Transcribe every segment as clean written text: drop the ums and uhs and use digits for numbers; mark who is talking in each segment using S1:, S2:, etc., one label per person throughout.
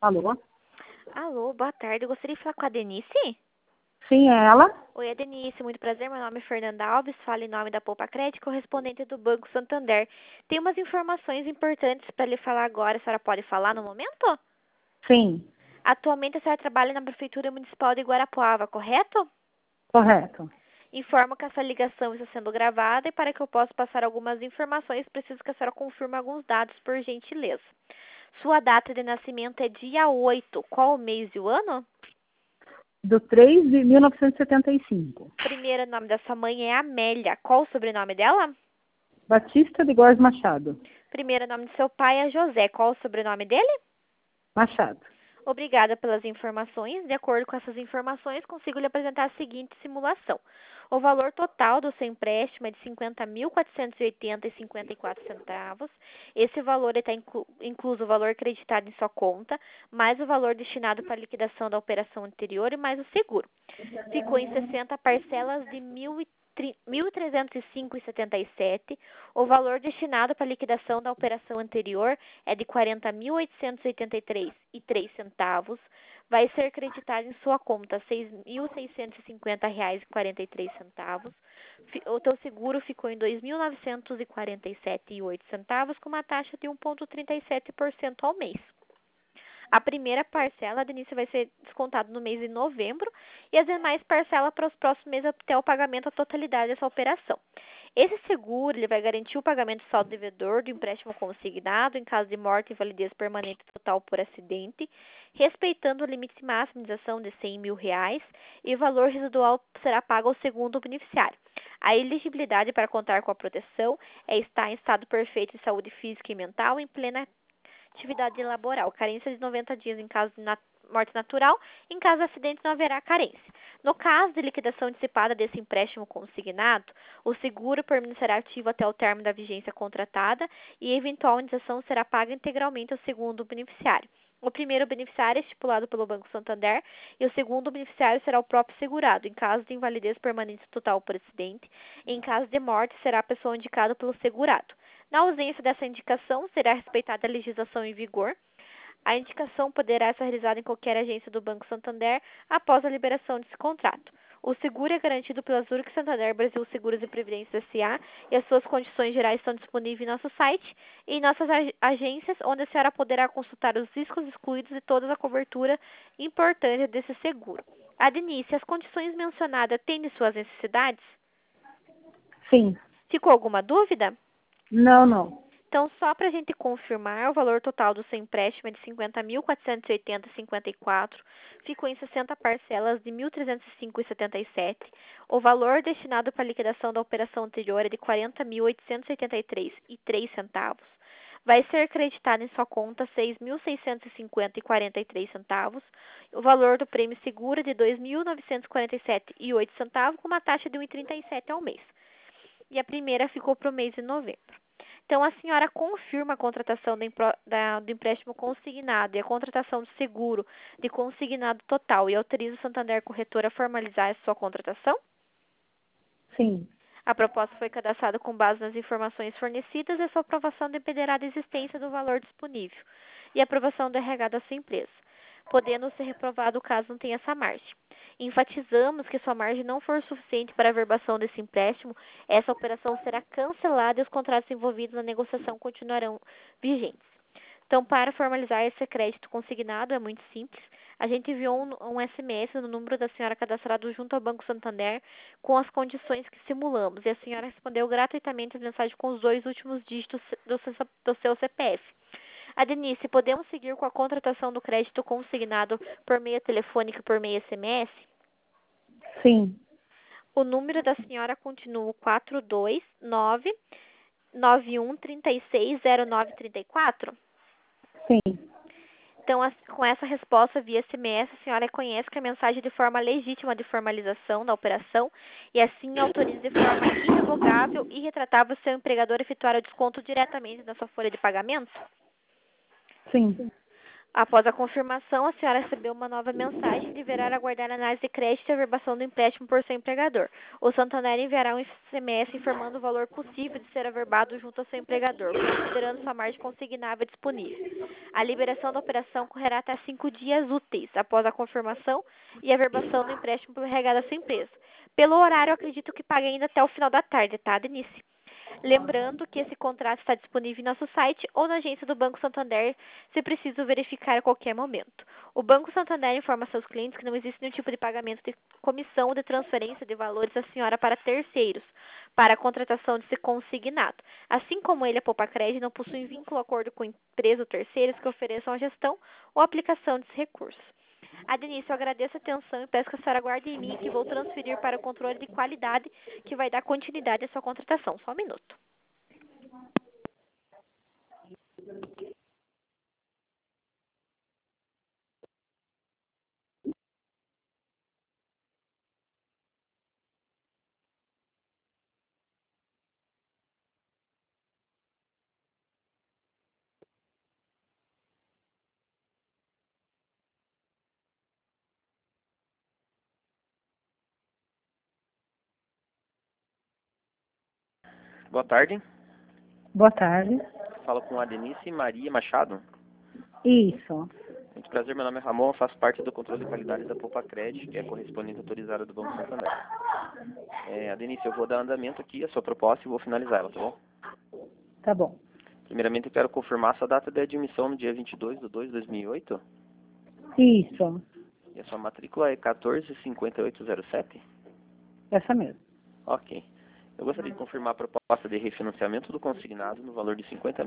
S1: Alô?
S2: Alô, boa tarde. Eu gostaria de falar com a Denise.
S1: Sim, é ela?
S2: Oi, é Denise. Muito prazer. Meu nome é Fernanda Alves. Falo em nome da Poupa Crédito, correspondente do Banco Santander. Tem umas informações importantes para lhe falar agora. A senhora pode falar no momento?
S1: Sim,
S2: Atualmente a senhora trabalha na Prefeitura Municipal de Guarapuava, correto?
S1: correto.
S2: Informo que essa ligação está sendo gravada e para que eu possa passar algumas informações, preciso que a senhora confirme alguns dados, por gentileza. Sua data de nascimento é dia 8. Qual o mês e o ano?
S1: Do 3 de 1975.
S2: Primeiro nome da sua mãe é Amélia. Qual o sobrenome dela?
S1: Batista de Góes Machado.
S2: Primeiro nome do seu pai é José. Qual o sobrenome dele?
S1: Machado.
S2: Obrigada pelas informações. De acordo com essas informações, consigo lhe apresentar a seguinte simulação. O valor total do seu empréstimo é de R$ 50.480,54. Esse valor está incluso o valor acreditado em sua conta, mais o valor destinado para a liquidação da operação anterior e mais o seguro. Ficou em 60 parcelas de R$ 1.305,77. O valor destinado para a liquidação da operação anterior é de R$ 40.883,03. Vai ser acreditado em sua conta R$ 6.650,43. O teu seguro ficou em R$ 2.947,08, com uma taxa de 1,37% ao mês. A primeira parcela do início vai ser descontada no mês de novembro e as demais parcelas para os próximos meses até o pagamento da totalidade dessa operação. Esse seguro ele vai garantir o pagamento do saldo devedor do empréstimo consignado em caso de morte, invalidez permanente total por acidente, respeitando o limite máximo de indenização de R$ 100 mil e o valor residual será pago ao segundo beneficiário. A elegibilidade para contar com a proteção é estar em estado perfeito de saúde física e mental em plena atividade laboral. Carência de 90 dias em caso de morte natural. Em caso de acidente, não haverá carência. No caso de liquidação antecipada desse empréstimo consignado, o seguro permanecerá ativo até o término da vigência contratada e a eventual indenização será paga integralmente ao segundo beneficiário. O primeiro beneficiário é estipulado pelo Banco Santander e o segundo beneficiário será o próprio segurado, em caso de invalidez permanente total por acidente. Em caso de morte, será a pessoa indicada pelo segurado. Na ausência dessa indicação, será respeitada a legislação em vigor. A indicação poderá ser realizada em qualquer agência do Banco Santander após a liberação desse contrato. O seguro é garantido pela Zurich Santander Brasil Seguros e Previdência S.A. e as suas condições gerais estão disponíveis em nosso site e em nossas agências, onde a senhora poderá consultar os riscos excluídos e toda a cobertura importante desse seguro. Adenice, as condições mencionadas atendem suas necessidades?
S1: Sim.
S2: Ficou alguma dúvida?
S1: Não.
S2: Então, só para a gente confirmar, o valor total do seu empréstimo é de R$ 50.480,54, ficou em 60 parcelas de R$ 1.305,77. O valor destinado para a liquidação da operação anterior é de R$ 40.883,03. Vai ser acreditado em sua conta R$ 6.650,43. O valor do prêmio seguro é de R$ 2.947,08, com uma taxa de 1,37 ao mês. E a primeira ficou para o mês de novembro. Então, a senhora confirma a contratação do empréstimo consignado e a contratação do seguro de consignado total e autoriza o Santander Corretora a formalizar a sua contratação?
S1: Sim.
S2: A proposta foi cadastrada com base nas informações fornecidas e a sua aprovação dependerá da existência do valor disponível e a aprovação do RH da sua empresa, podendo ser reprovado caso não tenha essa margem. Enfatizamos que se a margem não for suficiente para a averbação desse empréstimo, essa operação será cancelada e os contratos envolvidos na negociação continuarão vigentes. Então, para formalizar esse crédito consignado, é muito simples. A gente enviou um SMS no número da senhora cadastrado junto ao Banco Santander com as condições que simulamos. E a senhora respondeu gratuitamente as mensagens com os 2 últimos dígitos do seu CPF. A Denise, podemos seguir com a contratação do crédito consignado por meio telefônico e por meio SMS?
S1: Sim.
S2: O número da senhora continua 429-9136-0934?
S1: Sim.
S2: Então, com essa resposta via SMS, a senhora reconhece que a mensagem de forma legítima de formalização da operação e assim autoriza de forma irrevogável e irretratável seu empregador a efetuar o desconto diretamente na sua folha de pagamento?
S1: Sim.
S2: Após a confirmação, a senhora recebeu uma nova mensagem e deverá aguardar a análise de crédito e a averbação do empréstimo por seu empregador. O Santander enviará um SMS informando o valor possível de ser averbado junto ao seu empregador, considerando sua margem consignável disponível. A liberação da operação correrá até 5 dias úteis após a confirmação e a averbação do empréstimo pelo RH da sua empresa. Pelo horário, eu acredito que pague ainda até o final da tarde, tá, Denise? Lembrando que esse contrato está disponível em nosso site ou na agência do Banco Santander, se preciso verificar a qualquer momento. O Banco Santander informa seus clientes que não existe nenhum tipo de pagamento de comissão ou de transferência de valores da senhora para terceiros, para a contratação de consignado. Assim como ele, a Poupa Crédito, não possui vínculo ou acordo com empresa ou terceiros que ofereçam a gestão ou aplicação desses recursos. A Denise, eu agradeço a atenção e peço que a senhora aguarde em mim que vou transferir para o controle de qualidade que vai dar continuidade à sua contratação. Só um minuto.
S3: Boa tarde.
S1: Boa tarde.
S3: Falo com a Denise Maria Machado.
S1: Isso.
S3: Muito prazer, meu nome é Ramon, faço parte do controle de qualidade da Poupa Crédito, que é a correspondente autorizada do Banco Santander. A Denise, eu vou dar andamento aqui à sua proposta e vou finalizar ela, tá bom?
S1: Tá bom.
S3: Primeiramente, eu quero confirmar sua data de admissão no dia 22/2/2008
S1: Isso.
S3: e a sua matrícula é 145807.
S1: Essa mesmo.
S3: Ok. Eu gostaria de confirmar a proposta de refinanciamento do consignado no valor de R$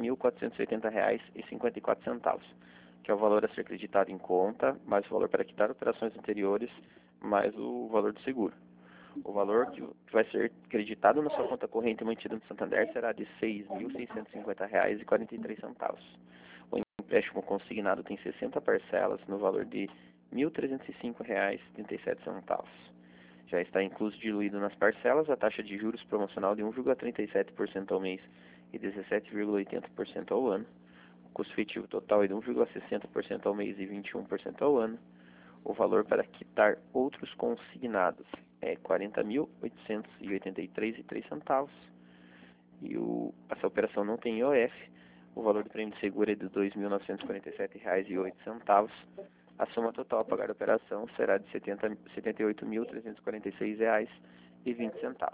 S3: 50.480,54, que é o valor a ser creditado em conta, mais o valor para quitar operações anteriores, mais o valor do seguro. O valor que vai ser creditado na sua conta corrente mantida no Santander será de R$ 6.650,43. O empréstimo consignado tem 60 parcelas no valor de R$ 1.305,37. Já está incluso diluído nas parcelas a taxa de juros promocional de 1,37% ao mês e 17,80% ao ano. O custo efetivo total é de 1,60% ao mês e 21% ao ano. O valor para quitar outros consignados é R$ 40.883,03. E essa operação não tem IOF. O valor do prêmio de seguro é de R$ 2.947,08. A soma total a pagar a operação será de R$ 78.346,20.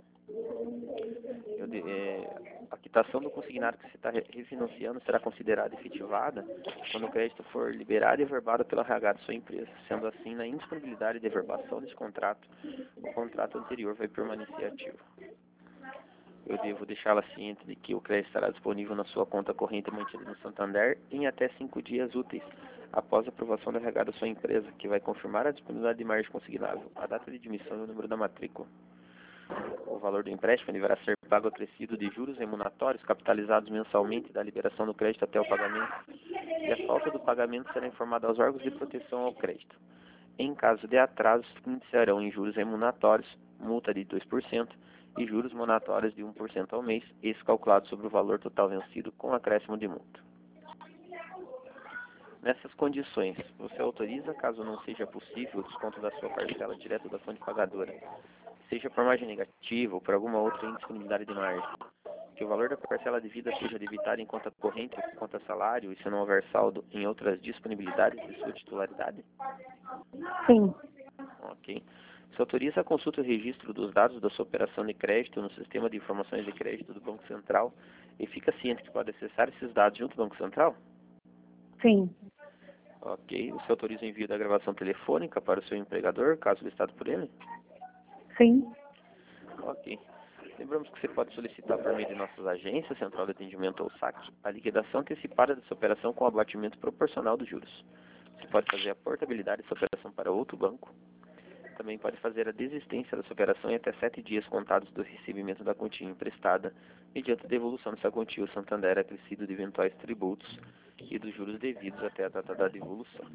S3: A quitação do consignado que você está refinanciando será considerada efetivada quando o crédito for liberado e averbado pela RH de sua empresa. Sendo assim, na indisponibilidade de averbação desse contrato, o contrato anterior vai permanecer ativo. Eu devo deixá-la ciente de que o crédito estará disponível na sua conta corrente mantida no Santander em até 5 dias úteis, após a aprovação da RH da sua empresa, que vai confirmar a disponibilidade de margem consignável, a data de admissão e o número da matrícula. O valor do empréstimo deverá ser pago acrescido de juros remuneratórios capitalizados mensalmente da liberação do crédito até o pagamento, e a falta do pagamento será informada aos órgãos de proteção ao crédito. Em caso de atraso, iniciarão em juros remuneratórios, multa de 2%, e juros monatórios de 1% ao mês, esse calculado sobre o valor total vencido com acréscimo de multa. Nessas condições, você autoriza, caso não seja possível, o desconto da sua parcela direto da fonte pagadora, seja por margem negativa ou por alguma outra indisponibilidade de margem, que o valor da parcela devida seja debitado em conta corrente ou conta salário e se não houver saldo em outras disponibilidades de sua titularidade?
S1: Sim.
S3: Ok. Você autoriza a consulta e registro dos dados da sua operação de crédito no sistema de informações de crédito do Banco Central e fica ciente que pode acessar esses dados junto ao Banco Central?
S1: Sim.
S3: Ok. Você autoriza o envio da gravação telefônica para o seu empregador, caso listado por ele?
S1: Sim.
S3: Ok. Lembramos que você pode solicitar por meio de nossas agências, Central de Atendimento ou SAC, a liquidação antecipada dessa operação com o abatimento proporcional dos juros. Você pode fazer a portabilidade dessa operação para outro banco. Também pode fazer a desistência dessa operação em até 7 dias contados do recebimento da quantia emprestada, mediante a devolução dessa quantia ao Santander acrescido de eventuais tributos e dos juros devidos até a data da devolução.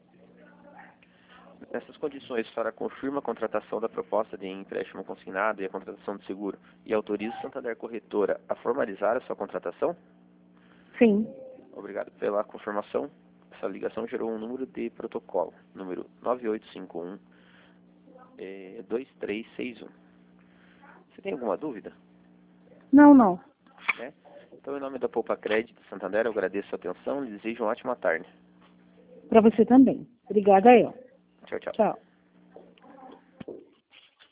S3: Nessas condições, a senhora confirma a contratação da proposta de empréstimo consignado e a contratação de seguro e autoriza o Santander Corretora a formalizar a sua contratação?
S1: Sim.
S3: Obrigado pela confirmação. A essa ligação gerou um número de protocolo, número 9851 2361. Você tem alguma dúvida?
S1: Não, não.
S3: Né? Então, em nome da Poupa Crédito Santander, eu agradeço a atenção e desejo uma ótima tarde.
S1: Para você também. Obrigada, El.
S3: Tchau, tchau.
S1: Tchau.